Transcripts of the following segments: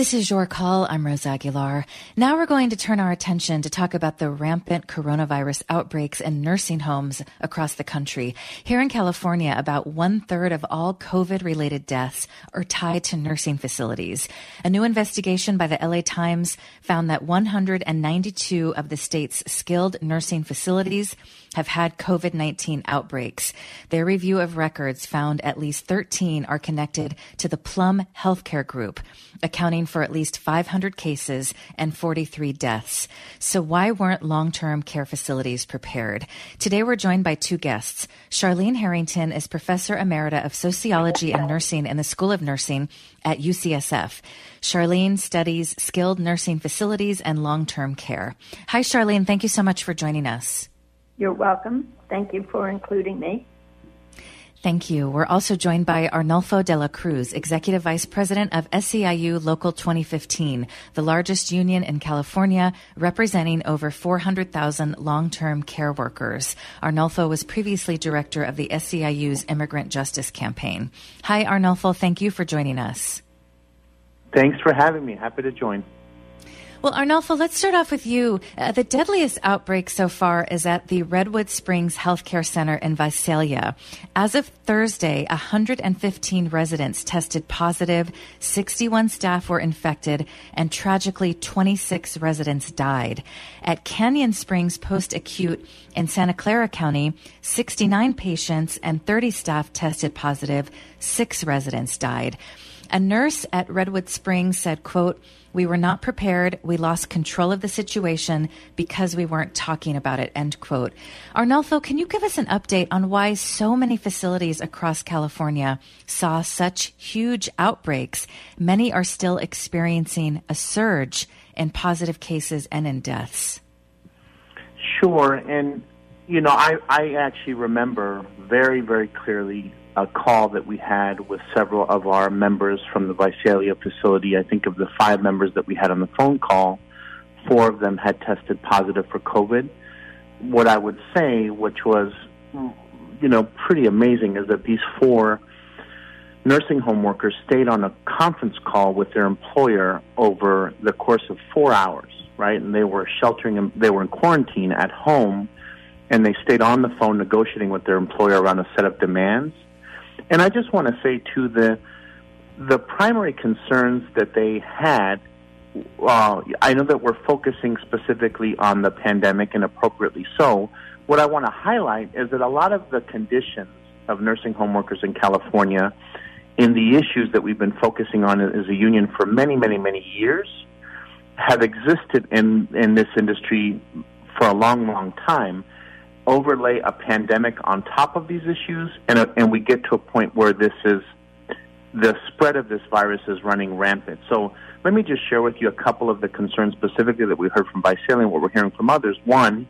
This is Your Call. I'm Rose Aguilar. Now we're going to turn our attention to talk about the rampant coronavirus outbreaks in nursing homes across the country. Here in California, about 1/3 of all COVID-related deaths are tied to nursing facilities. A new investigation by the LA Times found that 192 of the state's skilled nursing facilities have had COVID-19 outbreaks. Their review of records found at least 13 are connected to the Plum Healthcare Group, accounting for at least 500 cases and 43 deaths. So why weren't long-term care facilities prepared? Today we're joined by two guests. Charlene Harrington is Professor Emerita of Sociology and Nursing in the School of Nursing at UCSF. Charlene studies skilled nursing facilities and long-term care. Hi, Charlene. Thank you so much for joining us. You're welcome. Thank you for including me. Thank you. We're also joined by Arnulfo de la Cruz, Executive Vice President of SEIU Local 2015, the largest union in California, representing over 400,000 long-term care workers. Arnulfo was previously director of the SEIU's Immigrant Justice Campaign. Hi, Arnulfo. Thank you for joining us. Thanks for having me. Happy to join. Well, Arnulfo, let's start off with you. The deadliest outbreak so far is at the Redwood Springs Healthcare Center in Visalia. As of Thursday, 115 residents tested positive, 61 staff were infected, and tragically 26 residents died. At Canyon Springs Post-Acute in Santa Clara County, 69 patients and 30 staff tested positive, 6 residents died. A nurse at Redwood Springs said, quote, "We were not prepared. We lost control of the situation because we weren't talking about it," end quote. Arnulfo, can you give us an update on why so many facilities across California saw such huge outbreaks? Many are still experiencing a surge in positive cases and in deaths. Sure. And, I actually remember very, very clearly a call that we had with several of our members from the Visalia facility. I think of the 5 members that we had on the phone call, 4 of them had tested positive for COVID. What I would say, which was, pretty amazing, is that these 4 nursing home workers stayed on a conference call with their employer over the course of 4 hours, right? And they were they were in quarantine at home, and they stayed on the phone negotiating with their employer around a set of demands. And I just want to say, too, the primary concerns that they had, I know that we're focusing specifically on the pandemic, and appropriately so. What I want to highlight is that a lot of the conditions of nursing home workers in California, in the issues that we've been focusing on as a union for many, many, many years, have existed in this industry for a long, long time. Overlay a pandemic on top of these issues, and we get to a point where the spread of this virus is running rampant. So let me just share with you a couple of the concerns specifically that we heard from Visalia and what we're hearing from others. One,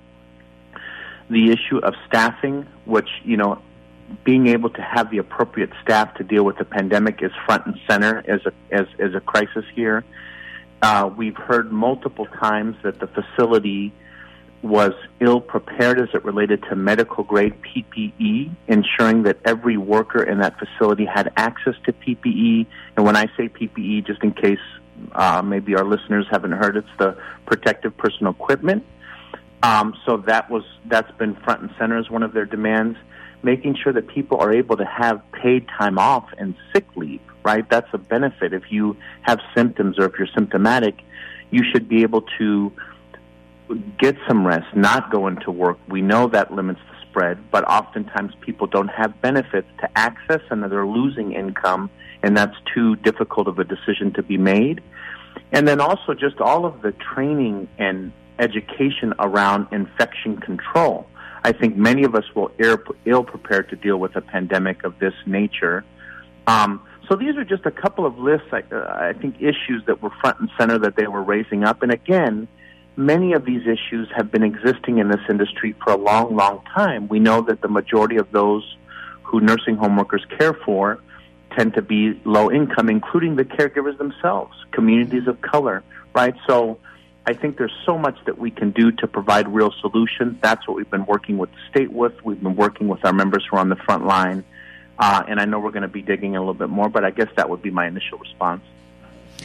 the issue of staffing, which, being able to have the appropriate staff to deal with the pandemic is front and center as a crisis here. We've heard multiple times that the facility was ill-prepared as it related to medical-grade PPE, ensuring that every worker in that facility had access to PPE. And when I say PPE, just in case maybe our listeners haven't heard, it's the protective personal equipment. So that's been front and center as one of their demands, making sure that people are able to have paid time off and sick leave, right? That's a benefit. If you have symptoms or if you're symptomatic, you should be able to get some rest, not go into work. We know that limits the spread, but oftentimes people don't have benefits to access and they're losing income, and that's too difficult of a decision to be made. And then also just all of the training and education around infection control. I think many of us were ill-prepared to deal with a pandemic of this nature. So these are just a couple of lists, I think, issues that were front and center that they were raising up. And again, many of these issues have been existing in this industry for a long, long time. We know that the majority of those who nursing home workers care for tend to be low income, including the caregivers themselves, communities of color, right? So I think there's so much that we can do to provide real solutions. That's what we've been working with the state with. We've been working with our members who are on the front line. And I know we're going to be digging a little bit more, but I guess that would be my initial response.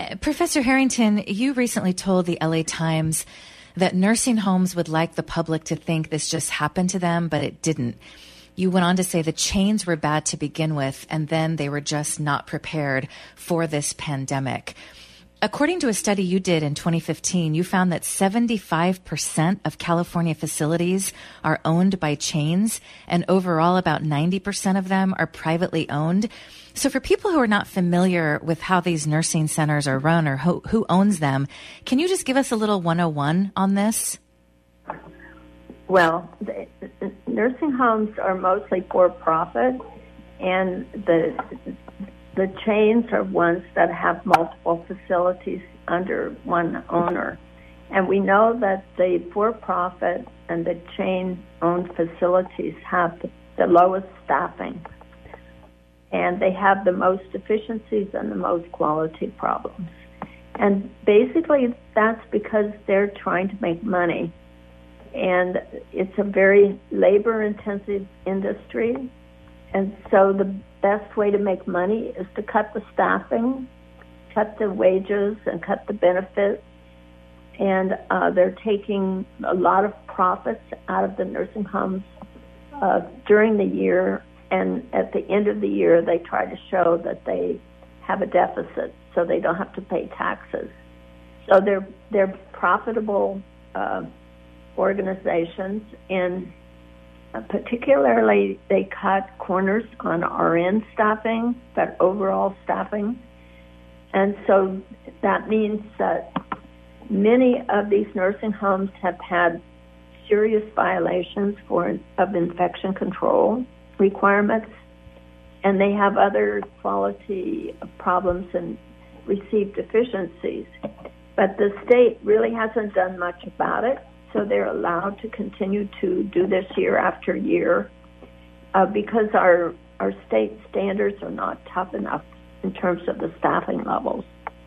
Professor Harrington, you recently told the LA Times that nursing homes would like the public to think this just happened to them, but it didn't. You went on to say the chains were bad to begin with, and then they were just not prepared for this pandemic. According to a study you did in 2015, you found that 75% of California facilities are owned by chains, and overall about 90% of them are privately owned. So for people who are not familiar with how these nursing centers are run or who owns them, can you just give us a little 101 on this? Well, the nursing homes are mostly for-profit, and the chains are ones that have multiple facilities under one owner. And we know that the for-profit and the chain-owned facilities have the lowest staffing, and they have the most deficiencies and the most quality problems. And basically that's because they're trying to make money. And it's a very labor-intensive industry, and so the best way to make money is to cut the staffing, cut the wages, and cut the benefits. And they're taking a lot of profits out of the nursing homes during the year, and at the end of the year they try to show that they have a deficit so they don't have to pay taxes. So they're profitable organizations, and particularly they cut corners on RN staffing, but overall staffing. And so that means that many of these nursing homes have had serious violations of infection control requirements, and they have other quality problems and receive deficiencies. But the state really hasn't done much about it. So they're allowed to continue to do this year after year because our state standards are not tough enough in terms of the staffing levels.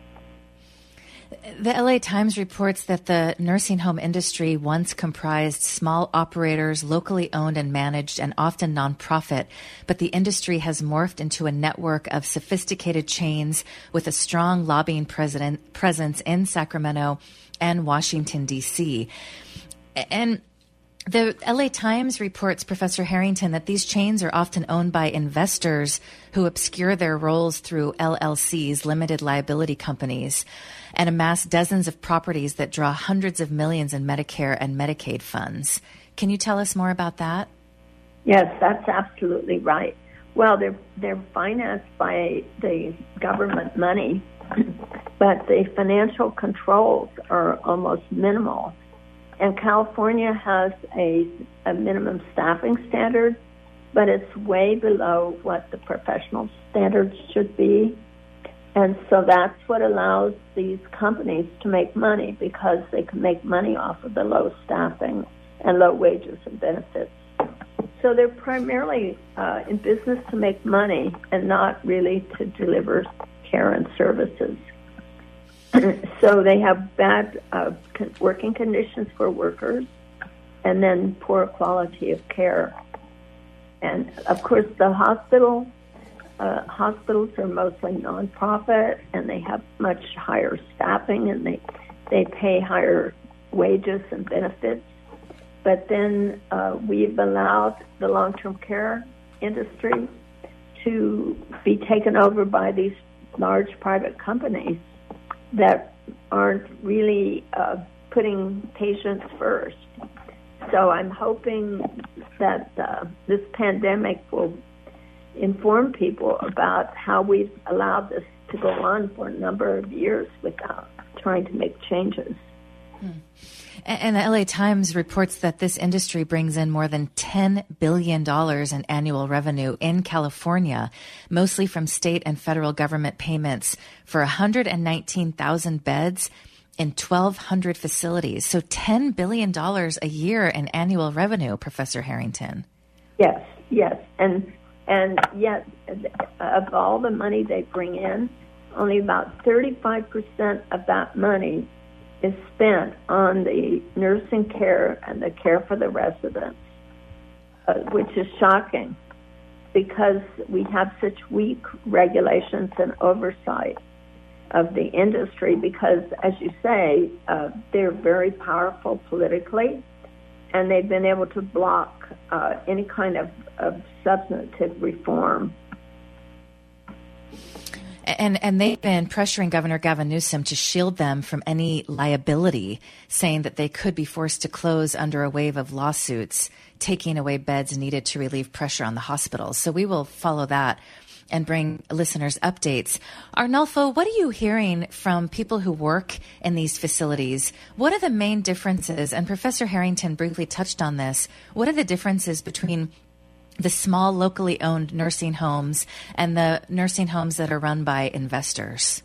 The LA Times reports that the nursing home industry once comprised small operators, locally owned and managed, and often nonprofit, but the industry has morphed into a network of sophisticated chains with a strong lobbying presence in Sacramento and Washington, D.C. And the LA Times reports, Professor Harrington, that these chains are often owned by investors who obscure their roles through LLCs, limited liability companies, and amass dozens of properties that draw hundreds of millions in Medicare and Medicaid funds. Can you tell us more about that? Yes, that's absolutely right. Well, they're financed by the government money, but the financial controls are almost minimal. And California has a minimum staffing standard, but it's way below what the professional standards should be. And so that's what allows these companies to make money, because they can make money off of the low staffing and low wages and benefits. So they're primarily in business to make money and not really to deliver care and services. So they have bad working conditions for workers, and then poor quality of care. And of course, the hospitals are mostly nonprofit, and they have much higher staffing, and they pay higher wages and benefits. But then we've allowed the long-term care industry to be taken over by these large private companies that aren't really putting patients first. So I'm hoping that this pandemic will inform people about how we've allowed this to go on for a number of years without trying to make changes. And the LA Times reports that this industry brings in more than $10 billion in annual revenue in California, mostly from state and federal government payments for 119,000 beds in 1,200 facilities. So $10 billion a year in annual revenue, Professor Harrington. Yes. And yet, of all the money they bring in, only about 35% of that money is spent on the nursing care and the care for the residents, which is shocking because we have such weak regulations and oversight of the industry because, as you say, they're very powerful politically, and they've been able to block any kind of substantive reform. And they've been pressuring Governor Gavin Newsom to shield them from any liability, saying that they could be forced to close under a wave of lawsuits, taking away beds needed to relieve pressure on the hospitals. So we will follow that and bring listeners updates. Arnulfo, what are you hearing from people who work in these facilities? What are the main differences? And Professor Harrington briefly touched on this. What are the differences between the small locally owned nursing homes and the nursing homes that are run by investors?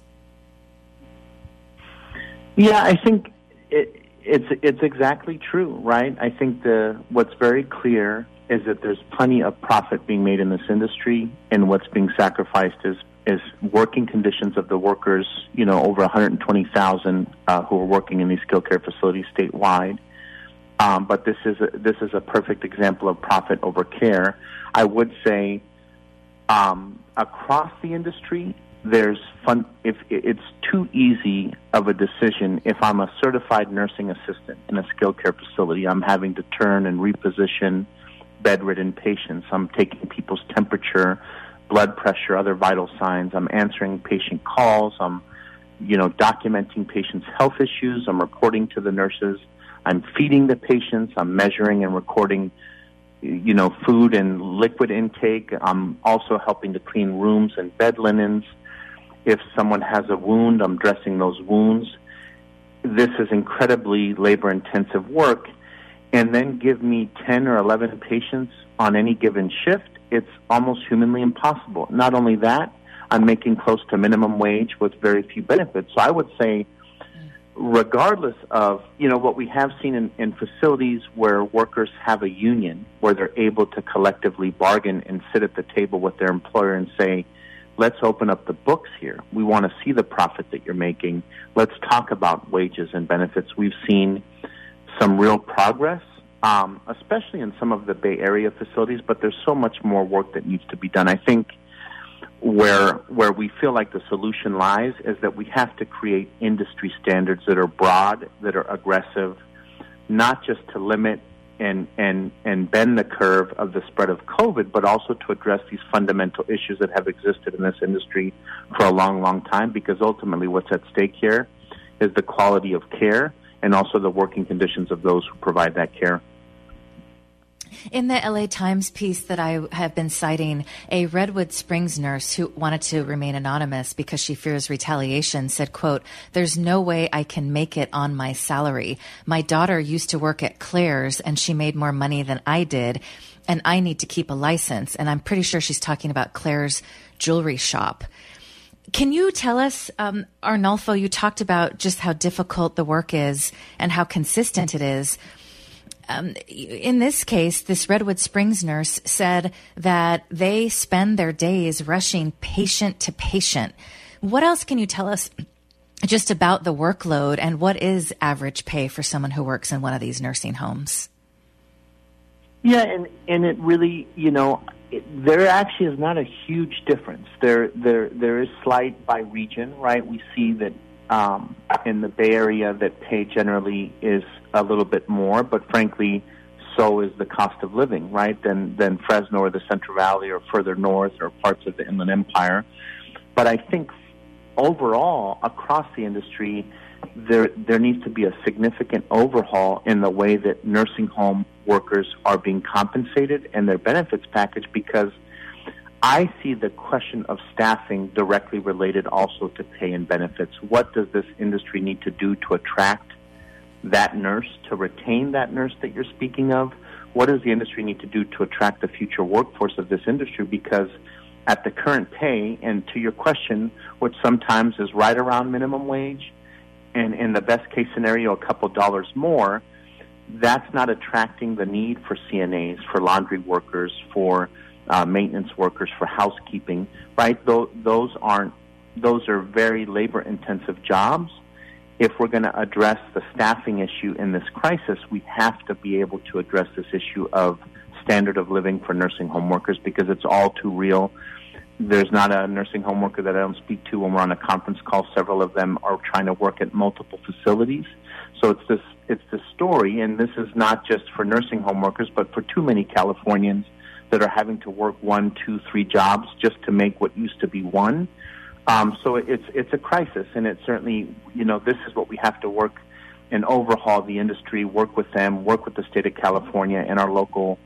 Yeah, I think it's exactly true, right? I think what's very clear is that there's plenty of profit being made in this industry, and what's being sacrificed is working conditions of the workers, over 120,000 who are working in these skilled care facilities statewide. But this is a perfect example of profit over care. I would say across the industry, there's fun. If it's too easy of a decision, if I'm a certified nursing assistant in a skilled care facility, I'm having to turn and reposition bedridden patients. I'm taking people's temperature, blood pressure, other vital signs. I'm answering patient calls. I'm, documenting patients' health issues. I'm reporting to the nurses. I'm feeding the patients. I'm measuring and recording, food and liquid intake. I'm also helping to clean rooms and bed linens. If someone has a wound, I'm dressing those wounds. This is incredibly labor-intensive work. And then give me 10 or 11 patients on any given shift, it's almost humanly impossible. Not only that, I'm making close to minimum wage with very few benefits. So I would say, regardless of, what we have seen in facilities where workers have a union, where they're able to collectively bargain and sit at the table with their employer and say, let's open up the books here. We want to see the profit that you're making. Let's talk about wages and benefits. We've seen some real progress, especially in some of the Bay Area facilities, but there's so much more work that needs to be done. I think where we feel like the solution lies is that we have to create industry standards that are broad, that are aggressive, not just to limit and bend the curve of the spread of COVID, but also to address these fundamental issues that have existed in this industry for a long, long time, because ultimately what's at stake here is the quality of care and also the working conditions of those who provide that care. In the LA Times piece that I have been citing, a Redwood Springs nurse who wanted to remain anonymous because she fears retaliation said, quote, "There's no way I can make it on my salary. My daughter used to work at Claire's and she made more money than I did, and I need to keep a license." And I'm pretty sure she's talking about Claire's jewelry shop. Can you tell us, Arnulfo, you talked about just how difficult the work is and how consistent it is. In this case, this Redwood Springs nurse said that they spend their days rushing patient to patient. What else can you tell us just about the workload, and what is average pay for someone who works in one of these nursing homes? Yeah, and it really, there actually is not a huge difference. There is slight by region, right? We see that in the Bay Area that pay generally is a little bit more, but frankly, so is the cost of living, right, than Fresno or the Central Valley or further north or parts of the Inland Empire. But I think overall, across the industry, there needs to be a significant overhaul in the way that nursing home workers are being compensated and their benefits package, because I see the question of staffing directly related also to pay and benefits. What does this industry need to do to attract that nurse, to retain that nurse that you're speaking of? What does the industry need to do to attract the future workforce of this industry? Because at the current pay, and to your question, which sometimes is right around minimum wage, and in the best case scenario, a couple dollars more, that's not attracting the need for CNAs, for laundry workers, for maintenance workers, for housekeeping, right? Those are very labor-intensive jobs. If we're going to address the staffing issue in this crisis, we have to be able to address this issue of standard of living for nursing home workers, because it's all too real. there's not a nursing home worker that I don't speak to when we're on a conference call. Several of them are trying to work at multiple facilities. So it's this story, and this is not just for nursing home workers, but for too many Californians that are having to work 1, 2, 3 jobs just to make what used to be one. So it's a crisis, and it's certainly, this is what we have to work and overhaul the industry, work with them, work with the state of California and our local,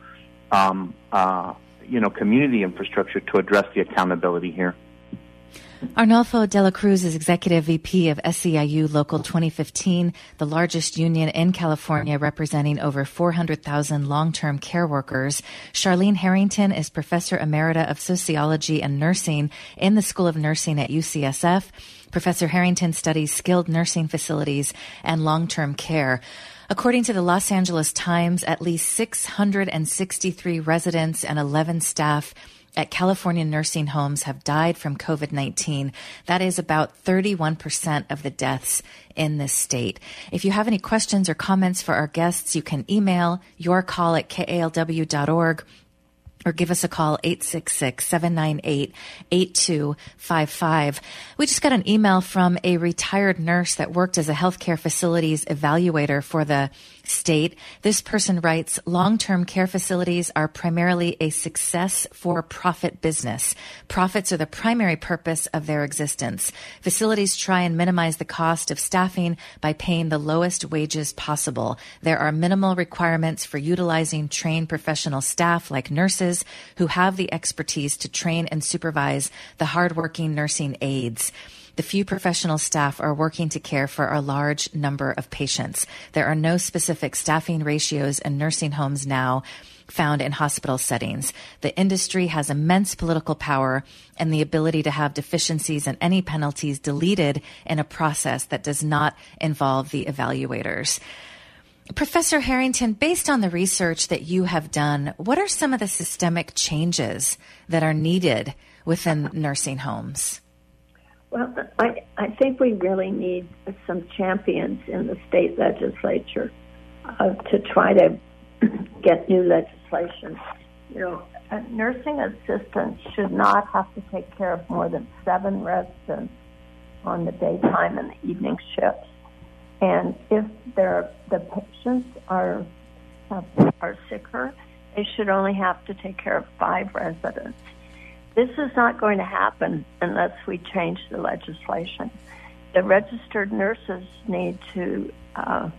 community infrastructure to address the accountability here. Arnolfo de la Cruz is Executive VP of SEIU Local 2015, the largest union in California representing over 400,000 long-term care workers. Charlene Harrington is Professor Emerita of Sociology and Nursing in the School of Nursing at UCSF. Professor Harrington studies skilled nursing facilities and long-term care. According to the Los Angeles Times, at least 663 residents and 11 staff at California nursing homes have died from COVID-19. That is about 31% of the deaths in this state. If you have any questions or comments for our guests, you can email yourcall@kalw.org or give us a call, 866-798-8255. We just got an email from a retired nurse that worked as a healthcare facilities evaluator for the state. This person writes, long-term care facilities are primarily a success-for-profit business. Profits are the primary purpose of their existence. Facilities try and minimize the cost of staffing by paying the lowest wages possible. There are minimal requirements for utilizing trained professional staff like nurses who have the expertise to train and supervise the hardworking nursing aides. The few professional staff are working to care for a large number of patients. There are no specific staffing ratios in nursing homes now found in hospital settings. The industry has immense political power and the ability to have deficiencies and any penalties deleted in a process that does not involve the evaluators. Professor Harrington, based on the research that you have done, what are some of the systemic changes that are needed within nursing homes? Well, I think we really need some champions in the state legislature to try to get new legislation. Nursing assistants should not have to take care of more than 7 residents on the daytime and the evening shifts. And if the patients are sicker, they should only have to take care of 5 residents. This is not going to happen unless we change the legislation. The registered nurses need to have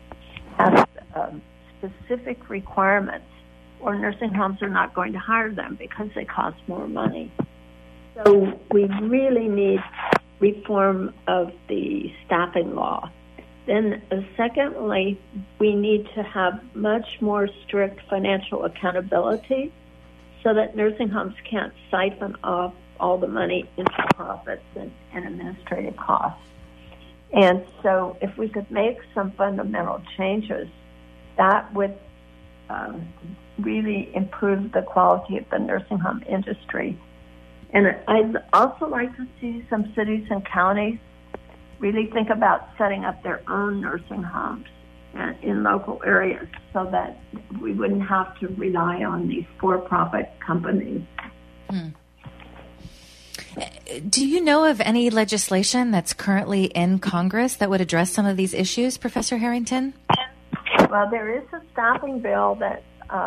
specific requirements, or nursing homes are not going to hire them because they cost more money. So we really need reform of the staffing law. Then, secondly, we need to have much more strict financial accountability so that nursing homes can't siphon off all the money into profits and administrative costs. And so if we could make some fundamental changes, that would really improve the quality of the nursing home industry. And I'd also like to see some cities and counties really think about setting up their own nursing homes in local areas so that we wouldn't have to rely on these for-profit companies. Do you know of any legislation that's currently in Congress that would address some of these issues, Professor Harrington? Well, there is a staffing bill that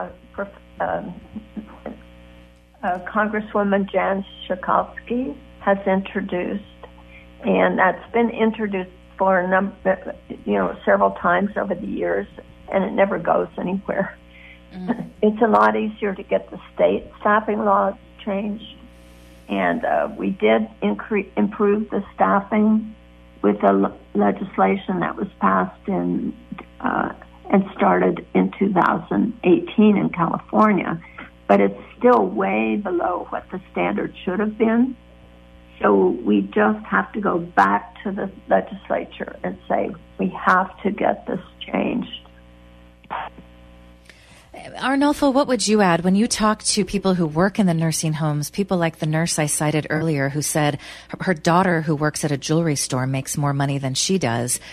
Congresswoman Jan Schakowsky has introduced, and that's been introduced for several times over the years, and it never goes anywhere. Mm. It's a lot easier to get the state staffing laws changed, and we did improve the staffing with the legislation that was passed and started in 2018 in California, but it's still way below what the standard should have been. So we just have to go back to the legislature and say we have to get this changed. Arnolfo, what would you add when you talk to people who work in the nursing homes, people like the nurse I cited earlier who said her daughter who works at a jewelry store makes more money than she does?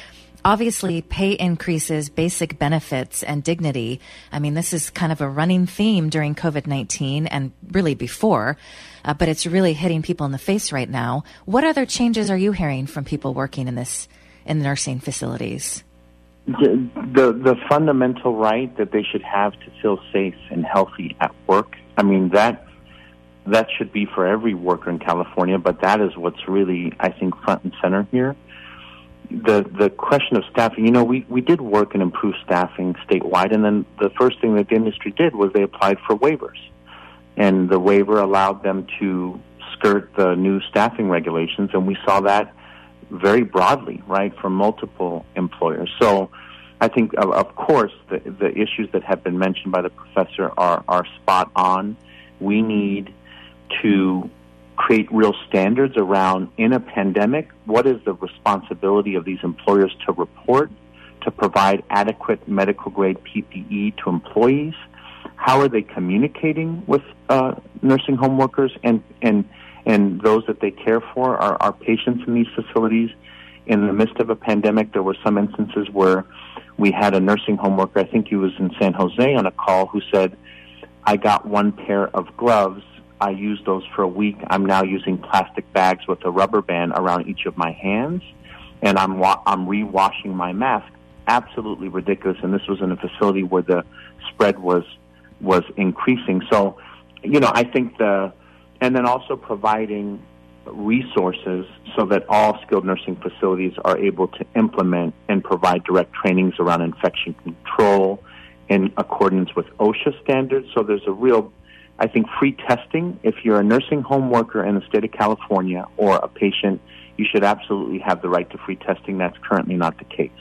Obviously, pay increases, basic benefits, and dignity. I mean, this is kind of a running theme during COVID-19 and really before, but it's really hitting people in the face right now. What other changes are you hearing from people working in nursing facilities? The fundamental right that they should have to feel safe and healthy at work. I mean, that should be for every worker in California, but that is what's really, I think, front and center here. The question of staffing, we did work and improve staffing statewide, and then the first thing that the industry did was they applied for waivers. And the waiver allowed them to skirt the new staffing regulations, and we saw that very broadly, right, from multiple employers. So I think, of course, the issues that have been mentioned by the professor are spot on. We need to create real standards around, in a pandemic, what is the responsibility of these employers to report, to provide adequate medical-grade PPE to employees? How are they communicating with nursing home workers and those that they care for, our patients in these facilities? In the midst of a pandemic, there were some instances where we had a nursing home worker, I think he was in San Jose, on a call who said, I got one pair of gloves. I used those for a week. I'm now using plastic bags with a rubber band around each of my hands, and I'm re-washing my mask. Absolutely ridiculous, and this was in a facility where the spread was increasing. So, I think and then also providing resources so that all skilled nursing facilities are able to implement and provide direct trainings around infection control in accordance with OSHA standards. So there's a real, I think, free testing. If you're a nursing home worker in the state of California or a patient, you should absolutely have the right to free testing. That's currently not the case.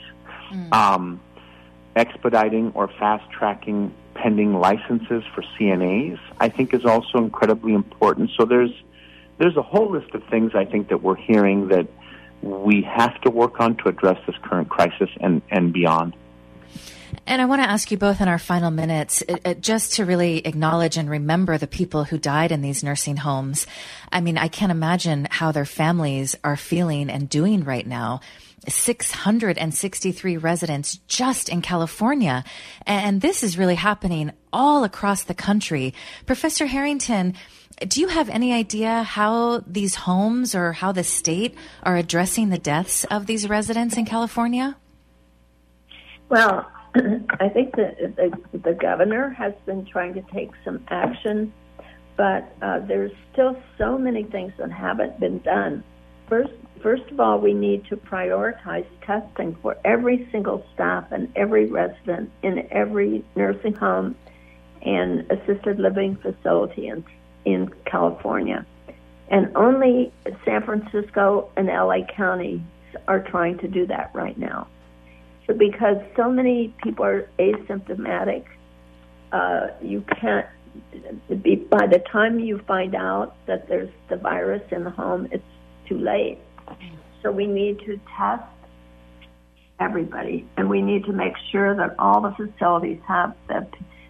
Expediting or fast-tracking pending licenses for CNAs, I think, is also incredibly important. So there's a whole list of things, I think, that we're hearing that we have to work on to address this current crisis and beyond. And I want to ask you both in our final minutes, just to really acknowledge and remember the people who died in these nursing homes. I mean, I can't imagine how their families are feeling and doing right now. 663 residents just in California. And this is really happening all across the country. Professor Harrington, do you have any idea how these homes or how the state are addressing the deaths of these residents in California? Well, I think the governor has been trying to take some action, but there's still so many things that haven't been done. First of all, we need to prioritize testing for every single staff and every resident in every nursing home and assisted living facility in California. And only San Francisco and LA counties are trying to do that right now. So because so many people are asymptomatic, you can't, by the time you find out that there's the virus in the home, it's too late. So we need to test everybody, and we need to make sure that all the facilities have the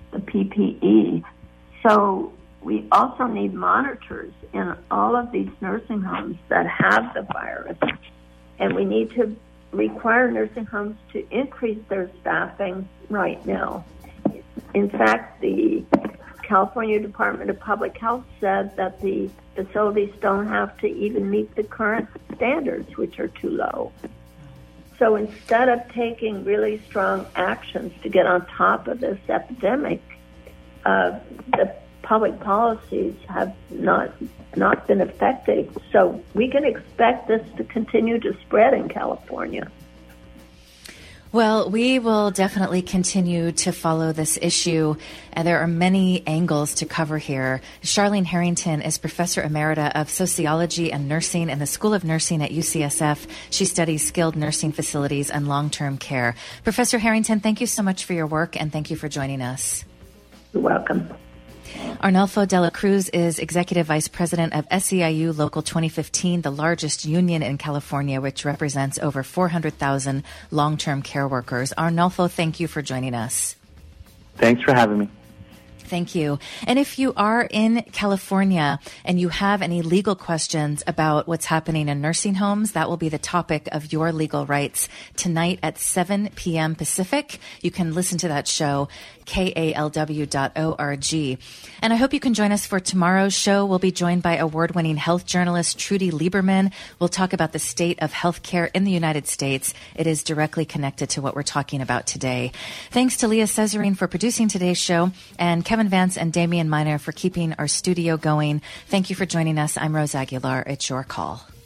PPE. So we also need monitors in all of these nursing homes that have the virus, and we need to require nursing homes to increase their staffing right now. In fact, the California Department of Public Health said that the facilities don't have to even meet the current standards, which are too low. So instead of taking really strong actions to get on top of this epidemic, the public policies have not been effective. So we can expect this to continue to spread in California. Well, we will definitely continue to follow this issue, and there are many angles to cover here. Charlene Harrington is Professor Emerita of Sociology and Nursing in the School of Nursing at UCSF. She studies skilled nursing facilities and long-term care. Professor Harrington, thank you so much for your work, and thank you for joining us. You're welcome. Arnulfo de la Cruz is Executive Vice President of SEIU Local 2015, the largest union in California, which represents over 400,000 long-term care workers. Arnulfo, thank you for joining us. Thanks for having me. Thank you. And if you are in California and you have any legal questions about what's happening in nursing homes, that will be the topic of Your Legal Rights tonight at 7 p.m. Pacific. You can listen to that show, kalw.org. And I hope you can join us for tomorrow's show. We'll be joined by award-winning health journalist Trudy Lieberman. We'll talk about the state of healthcare in the United States. It is directly connected to what we're talking about today. Thanks to Leah Cesarine for producing today's show, and Kevin Vance and Damian Miner for keeping our studio going. Thank you for joining us. I'm Rose Aguilar. It's your call.